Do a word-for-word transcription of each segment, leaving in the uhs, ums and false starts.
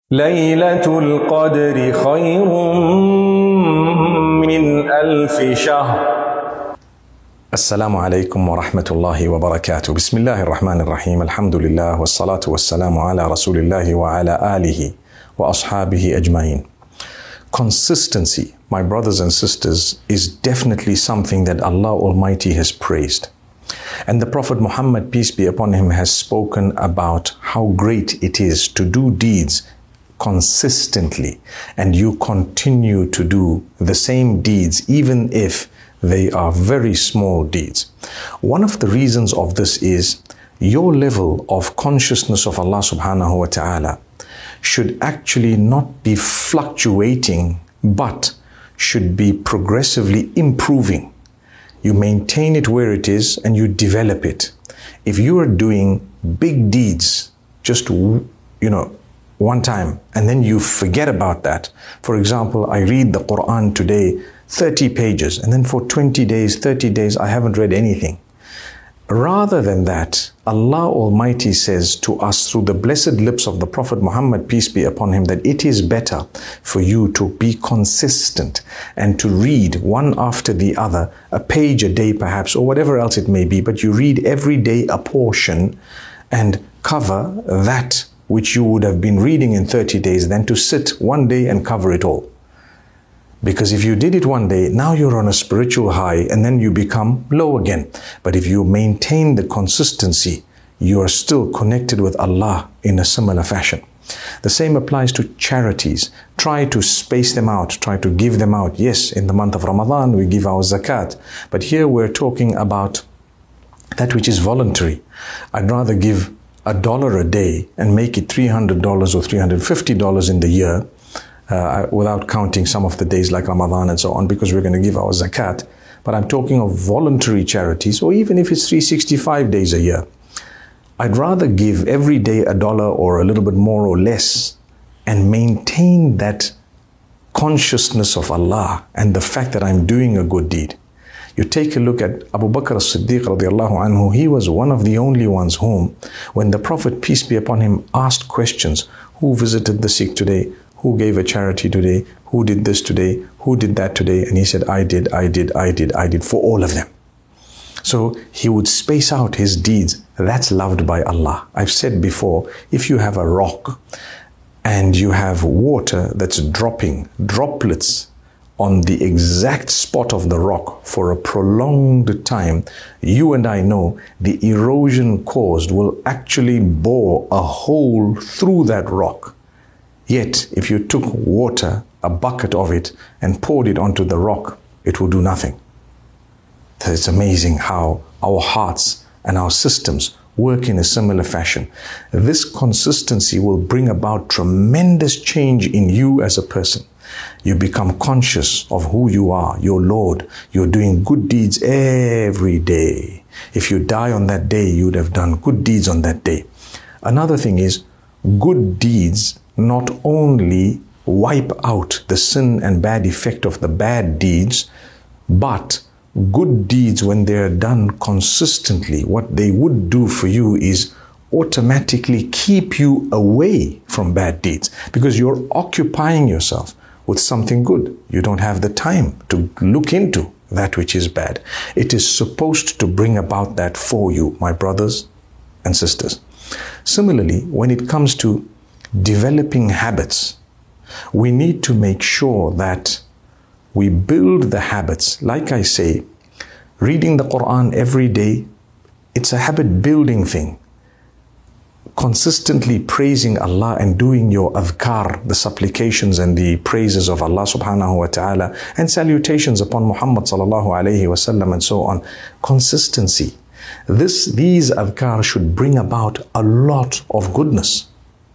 ليلة القدر خير من ألف شهر. السلام عليكم ورحمة الله وبركاته. بسم الله الرحمن الرحيم. الحمد لله والصلاة والسلام على رسول الله وعلى آله وأصحابه أجمعين. Consistency, my brothers and sisters, is definitely something that Allah Almighty has praised. And the Prophet Muhammad, peace be upon him, has spoken about how great it is to do deeds consistently, and you continue to do the same deeds even if they are very small deeds. One of the reasons of this is your level of consciousness of Allah subhanahu wa ta'ala should actually not be fluctuating, but should be progressively improving. You maintain it where it is and you develop it. If you are doing big deeds just, you know, one time and then you forget about that. For example, I read the Quran today, thirty pages, and then for twenty days, thirty days, I haven't read anything. Rather than that, Allah Almighty says to us through the blessed lips of the Prophet Muhammad, peace be upon him, that it is better for you to be consistent and to read one after the other, a page a day perhaps, or whatever else it may be, but you read every day a portion and cover that which you would have been reading in thirty days, than to sit one day and cover it all. Because if you did it one day, now you're on a spiritual high and then you become low again. But if you maintain the consistency, you are still connected with Allah in a similar fashion. The same applies to charities. Try to space them out, try to give them out. Yes, in the month of Ramadan, we give our zakat. But here we're talking about that which is voluntary. I'd rather give a dollar a day and make it three hundred dollars or three hundred fifty dollars in the year, uh, without counting some of the days like Ramadan and so on, because we're going to give our zakat. But I'm talking of voluntary charities, or even if it's three hundred sixty-five days a year. I'd rather give every day a dollar or a little bit more or less and maintain that consciousness of Allah and the fact that I'm doing a good deed. You take a look at Abu Bakr as-Siddiq radiallahu anhu. He was one of the only ones whom, when the Prophet, peace be upon him, asked questions, who visited the sick today? Who gave a charity today? Who did this today? Who did that today? And he said, I did, I did, I did, I did, for all of them. So he would space out his deeds. That's loved by Allah. I've said before, if you have a rock and you have water that's dropping, droplets on the exact spot of the rock for a prolonged time, you and I know the erosion caused will actually bore a hole through that rock. Yet, if you took water, a bucket of it, and poured it onto the rock, it will do nothing. It's amazing how our hearts and our systems work in a similar fashion. This consistency will bring about tremendous change in you as a person. You become conscious of who you are, your Lord. You're doing good deeds every day. If you die on that day, you would have done good deeds on that day. Another thing is, good deeds not only wipe out the sin and bad effect of the bad deeds, but good deeds, when they're done consistently, what they would do for you is automatically keep you away from bad deeds, because you're occupying yourself with something good. You don't have the time to look into that which is bad. It is supposed to bring about that for you, my brothers and sisters. Similarly, when it comes to developing habits, we need to make sure that we build the habits. Like I say, reading the Quran every day, it's a habit building thing. Consistently praising Allah and doing your adhkar, the supplications and the praises of Allah subhanahu wa ta'ala, and salutations upon Muhammad sallallahu alayhi wa sallam and so on. Consistency. This, these adhkar should bring about a lot of goodness.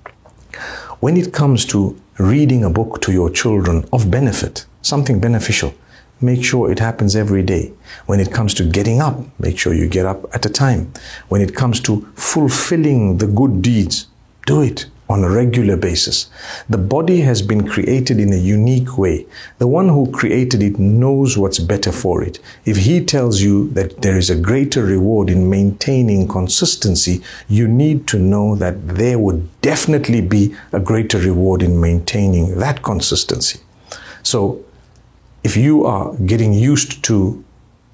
When it comes to reading a book to your children of benefit, something beneficial, make sure it happens every day. When it comes to getting up, make sure you get up at a time. When it comes to fulfilling the good deeds, do it on a regular basis. The body has been created in a unique way. The one who created it knows what's better for it. If he tells you that there is a greater reward in maintaining consistency, you need to know that there would definitely be a greater reward in maintaining that consistency. So if you are getting used to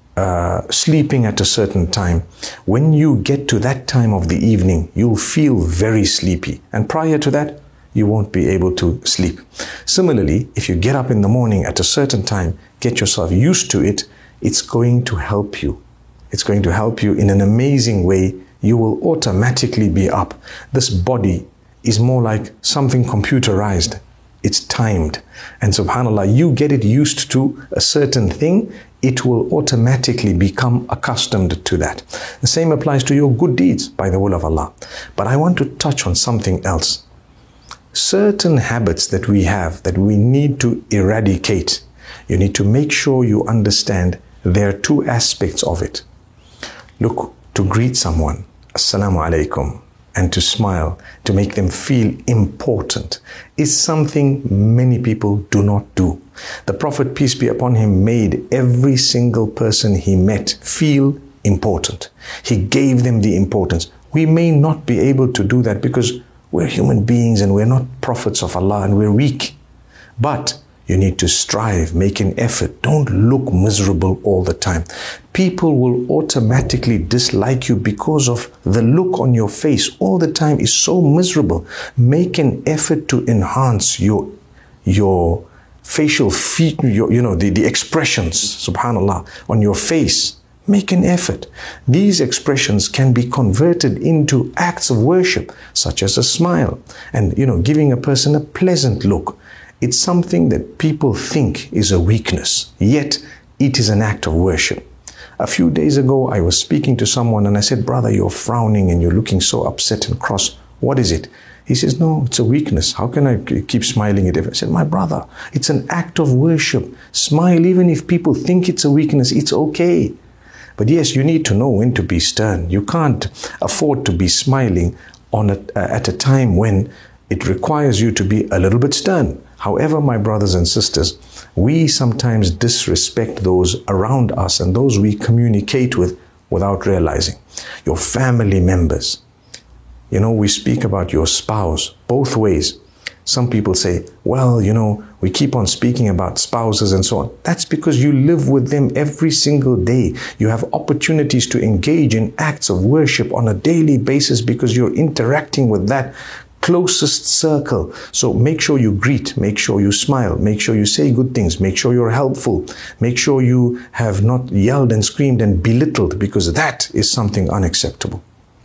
uh, sleeping at a certain time, when you get to that time of the evening, you'll feel very sleepy. And prior to that, you won't be able to sleep. Similarly, if you get up in the morning at a certain time, get yourself used to it, it's going to help you. It's going to help you in an amazing way. You will automatically be up. This body is more like something computerized. It's timed. And subhanAllah, you get it used to a certain thing, it will automatically become accustomed to that. The same applies to your good deeds by the will of Allah. But I want to touch on something else. Certain habits that we have that we need to eradicate, you need to make sure you understand there are two aspects of it. Look, to greet someone, Assalamu alaikum, and to smile, to make them feel important, is something many people do not do. The Prophet, peace be upon him, made every single person he met feel important. He gave them the importance. We may not be able to do that because we're human beings and we're not prophets of Allah and we're weak. But you need to strive, make an effort. Don't look miserable all the time. People will automatically dislike you because of the look on your face all the time is so miserable. Make an effort to enhance your, your facial feet, your, you know, the, the expressions, subhanAllah, on your face. Make an effort. These expressions can be converted into acts of worship, such as a smile and, you know, giving a person a pleasant look. It's something that people think is a weakness, yet it is an act of worship. A few days ago, I was speaking to someone and I said, brother, you're frowning and you're looking so upset and cross. What is it? He says, no, it's a weakness. How can I keep smiling at it? I said, my brother, it's an act of worship. Smile, even if people think it's a weakness, it's okay. But yes, you need to know when to be stern. You can't afford to be smiling on a, at a time when it requires you to be a little bit stern. However, my brothers and sisters, we sometimes disrespect those around us and those we communicate with without realizing. Your family members. You know, we speak about your spouse both ways. Some people say, well, you know, we keep on speaking about spouses and so on. That's because you live with them every single day. You have opportunities to engage in acts of worship on a daily basis because you're interacting with that closest circle. So make sure you greet, make sure you smile, make sure you say good things, make sure you're helpful, make sure you have not yelled and screamed and belittled, because that is something unacceptable.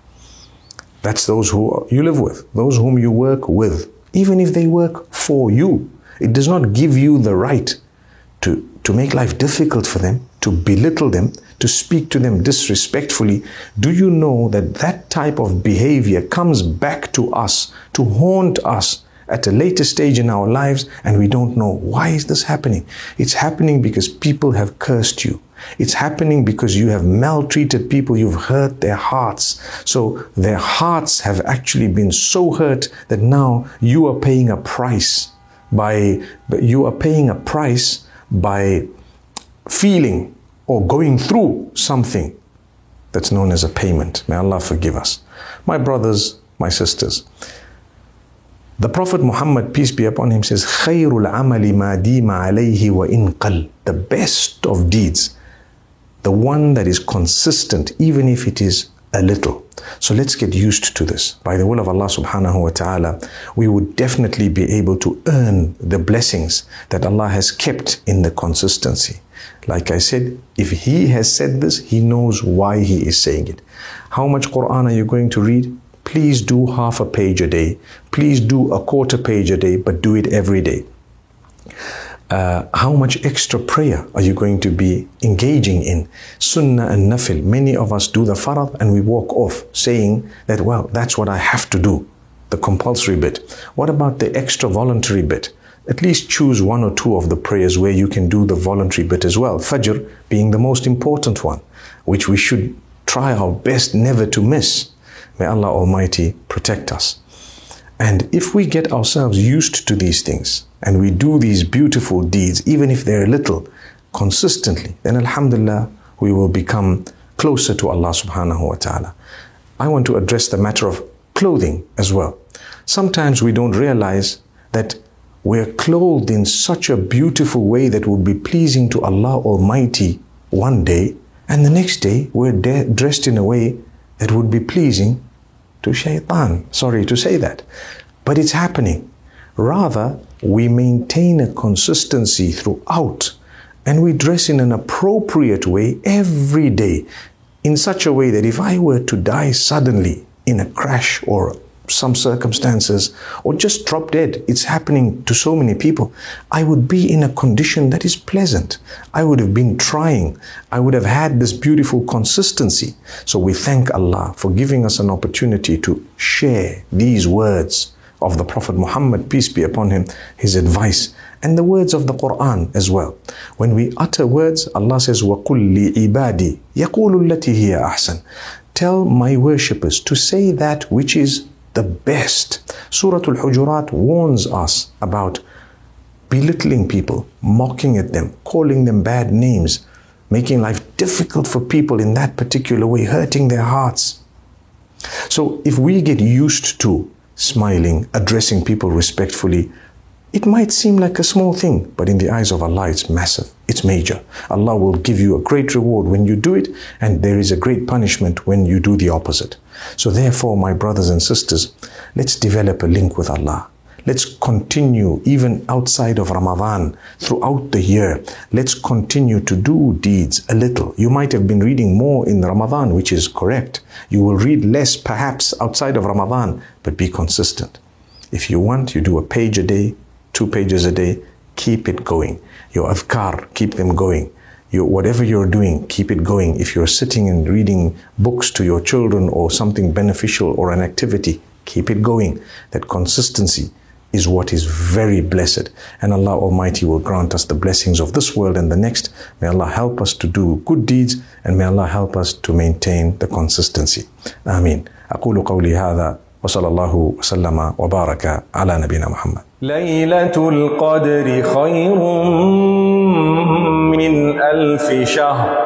That's those who you live with, those whom you work with, even if they work for you. It does not give you the right to, to make life difficult for them, to belittle them, to speak to them disrespectfully. Do you know that that type of behavior comes back to us, to haunt us at a later stage in our lives, and we don't know why is this happening? It's happening because people have cursed you. It's happening because you have maltreated people, you've hurt their hearts. So their hearts have actually been so hurt that now you are paying a price by, you are paying a price by feeling or going through something that's known as a payment. May Allah forgive us. My brothers, my sisters, the Prophet Muhammad, peace be upon him, says, خَيْرُ الْعَمَلِ مَا دِيمَ عَلَيْهِ وَإِنْ قَلْ. The best of deeds, the one that is consistent, even if it is a little. So let's get used to this. By the will of Allah subhanahu wa ta'ala, we would definitely be able to earn the blessings that Allah has kept in the consistency. Like I said, if He has said this, He knows why He is saying it. How much Quran are you going to read? Please do half a page a day. Please do a quarter page a day, but do it every day. Uh, how much extra prayer are you going to be engaging in? Sunnah and nafil. Many of us do the farad and we walk off saying that, well, that's what I have to do, the compulsory bit. What about the extra voluntary bit? At least choose one or two of the prayers where you can do the voluntary bit as well. Fajr being the most important one, which we should try our best never to miss. May Allah Almighty protect us. And if we get ourselves used to these things and we do these beautiful deeds, even if they're little, consistently, then alhamdulillah, we will become closer to Allah subhanahu wa ta'ala. I want to address the matter of clothing as well. Sometimes we don't realize that we're clothed in such a beautiful way that would be pleasing to Allah Almighty one day, and the next day we're de- dressed in a way that would be pleasing to shaitan. Sorry to say that, but it's happening. Rather, we maintain a consistency throughout, and we dress in an appropriate way every day, in such a way that if I were to die suddenly in a crash or some circumstances, or just drop dead, it's happening to so many people, I would be in a condition that is pleasant. I would have been trying. I would have had this beautiful consistency. So we thank Allah for giving us an opportunity to share these words of the Prophet Muhammad, peace be upon him, his advice, and the words of the Quran as well. When we utter words, Allah says, وَقُلْ لِعِبَادِي يَقُولُ الَّتِي هِيَ أَحْسَنُ. Tell my worshippers to say that which is the best. Surah Al-Hujurat warns us about belittling people, mocking at them, calling them bad names, making life difficult for people in that particular way, hurting their hearts. So if we get used to smiling, addressing people respectfully, it might seem like a small thing, but in the eyes of Allah, it's massive. It's major. Allah will give you a great reward when you do it, and there is a great punishment when you do the opposite. So therefore, my brothers and sisters, let's develop a link with Allah. Let's continue even outside of Ramadan, throughout the year. Let's continue to do deeds a little. You might have been reading more in Ramadan, which is correct. You will read less perhaps outside of Ramadan, but be consistent. If you want, you do a page a day, two pages a day, keep it going. Your adhkar, keep them going. Your, whatever you're doing, keep it going. If you're sitting and reading books to your children or something beneficial or an activity, keep it going. That consistency is what is very blessed. And Allah Almighty will grant us the blessings of this world and the next. May Allah help us to do good deeds, and may Allah help us to maintain the consistency. Ameen. أقول قولي هذا وصلى الله وسلم وبارك على نبينا محمد. ليلة القدر خير من ألف شهر